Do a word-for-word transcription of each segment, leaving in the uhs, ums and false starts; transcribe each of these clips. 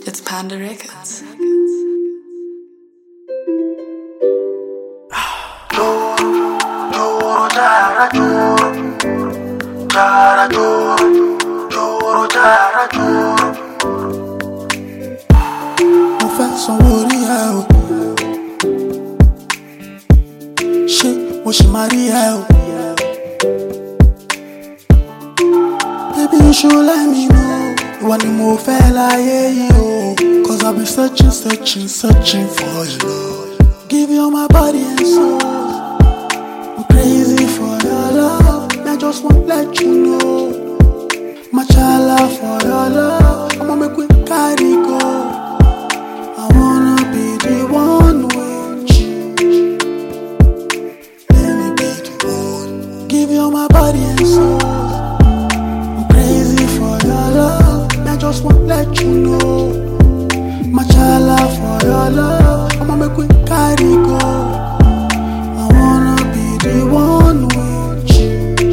It's Panda Records. Mo fẹ́ sanwó orí ẹ o, ṣé mo ṣì máa rí ẹ o? Baby, you should let me know. Ìwọ ni mo fẹ́ láyé yìí o, cause I've been searching, searching, searching for your love. Give you my body and soul. I'm crazy for your love. I just want to let you know. Machala for your love. I'ma make we carry go. I wanna be the one with you. Let me be the one. Give you my body and soul. I'm crazy for your love. I just want to let you know. Machala for your love. I'ma make we carry go. I wanna be the one with you.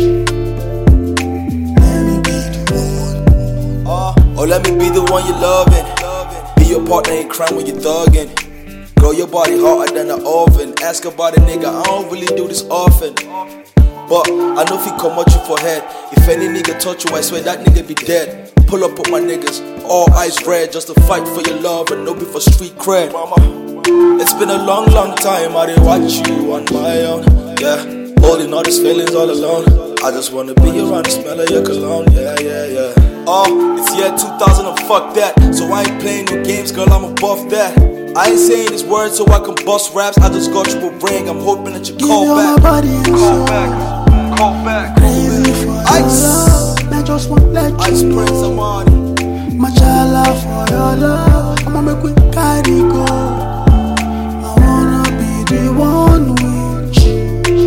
Let me be the one. Uh, oh, let me be the one you're loving. Be your partner in crime when you're thugging. Girl, your body hotter than an oven. Ask about a nigga, I don't really do this often. But I know if he come at you for head, if any nigga touch you, I swear that nigga be dead. Pull up with my niggas, all eyes red, just to fight for your love and no be for street cred. Mama, it's been a long, long time I didn't watch you on my own. Yeah, holding all these feelings all alone. I just wanna be around the smell of your cologne. Yeah, yeah, yeah. Oh, it's year two thousand and fuck that. So I ain't playing no games, girl, I'm above that. I ain't saying these words so I can bust raps. I just got you a ring, I'm hoping that you call Give back. you my body and Call soul. back, call back. Crazy for your Ice. love. I just want to let you Ice know. Prince Amani. Machala for your love. I'ma make we carry go. I wanna be the one with you.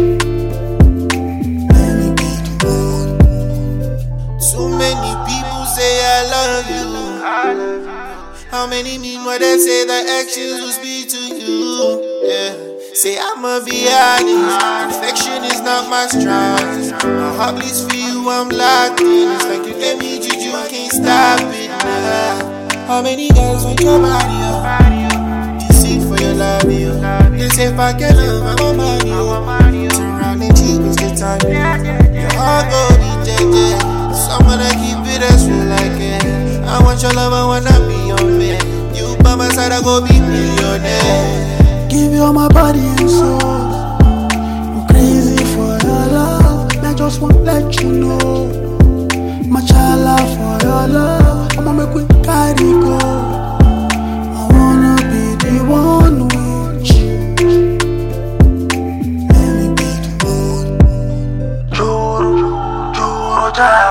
Let me be the one. So many people say I love you. How many mean what they say the actions will speak to you? Yeah. Say I'ma be honest. Perfection is not my strength. My heart bleeds for you, I'm locked in. It's like you gave me juju, can't stop it. Nah. How many guys want your body up? You see for your love, you. They say if I get love, I want money. Turn around and cheat, it's good time. Your heart go be dead. So I'm gonna keep it as real like it. I want your love, I wanna be your man. You by my side, I go be millionaire. Give you my body and soul. I'm crazy for your love. I just want to let you know. Machala for your love. I'ma make we carry go. I wanna be the one with you. Let me be the one. Juro, juro,